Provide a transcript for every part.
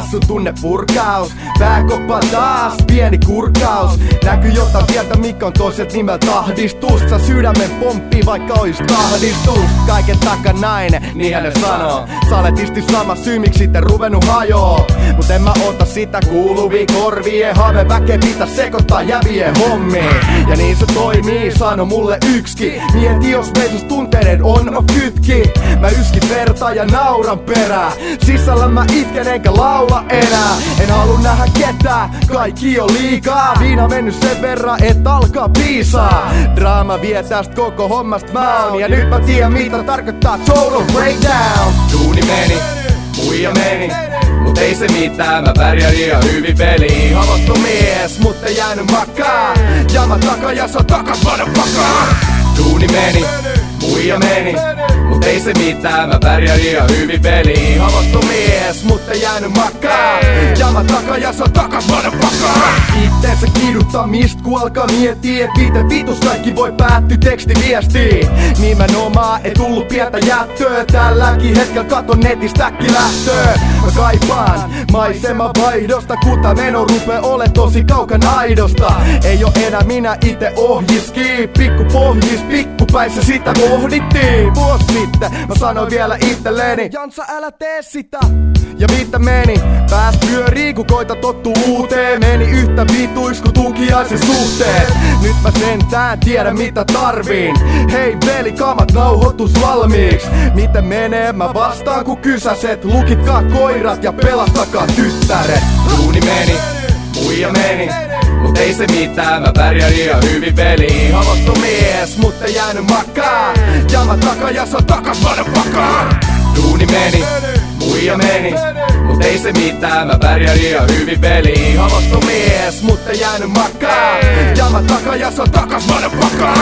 sun tunnepurkaus. Pääkoppa taas, pieni kurkaus. Näkyy jotain pientä, mikä on toiset nimeltä tahdistus. Sä sydämen pomppii vaikka ois tahdistus. Kaiken takanainen, niin hänen sanoo. Saletisti sama syy, miksi sitten ruvennut hajoo. Mut en mä ota sitä kuuluvia korvien. Haave väkeä pitää sekoittaa jävien hommiin. Ja niin se toimii, sano mulle yksikin. Mieti jos meisus tunteiden on kytki. Mä yskin verta ja nauran perää. Sisällä mä itken enkä laula enää. En halua nähdä ketään, kaikki on liikaa. Viina mennyt sen verran, et alkaa piisaa. Draama vie tästä koko hommasta mä oon. Ja nyt mä tiedän mitä tarkoittaa total breakdown. Duuni meni, muija meni, mut ei se mitään, mä pärjään ihan hyvin peliin. Havottu mies, mut ei jäänyt makaa. Jama takaa ja sä takas motherfucker. Duuni meni, muija meni, mut ei se mitään, mä pärjään ihan hyvin peliin. Havottu mies, mut ei jäänyt makaa. Jama takaa ja sä takas motherfucker. Itteensä kiduttamist, ku alkaa miettiä, et miten vitus kaikki voi päättyä tekstiviestiin. Nimenomaan ei tullut pientä jättöä. Tälläkin hetkellä katon netistä äkkilähtöä. Mä kaipaan maiseman vaihdosta, kuta meno rupee ole tosi kaukana aidosta. Ei oo enää minä ite ohjiski, pikku pohjis, pikkupäissä sitä pohdittiin. Vuosi sitten mä sanoin vielä itselleni, Jansa älä tee sitä. Ja mitä meni? Pääs pyörii ku koita tottuu uuteen. Meni yhtä vituis ku tukiaisen suhteet. Nyt mä sentään tiedän mitä tarviin. Hei veli, kamat nauhoitus valmiiks. Miten menee? Mä vastaan ku kysäset. Lukitkaa koirat ja pelastakaa tyttäret. Duuni meni, muija meni, mut ei se mitään, mä pärjään ihan hyvin peliin. Havottu mies, mut ei jäänyt makaa. Jama takaa ja sä takas motherfucker. Duuni meni, muija meni, mut ei se mitään, mä pärjään ihan hyvin peliin. Havottu mies, mut ei jäänyt makaa. Jama takaa ja sä takas motherfucker.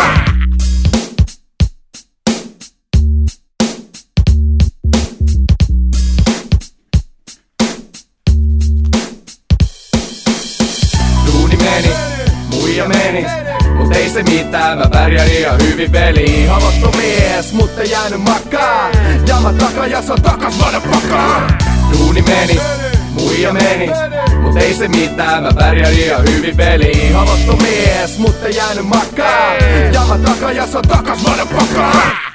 Muija meni, mut ei se mitään, mä pärjään ihan hyvin peliin. Havottu mies, mut ei jäänyt makaa. Jama takaa ja sä takas motherfucker. Duuni meni, muija meni, mut ei se mitään, mä pärjään ihan hyvin peliin. Havottu mies, mut ei jäänyt makaa. Jama takaa ja sä takas motherfucker.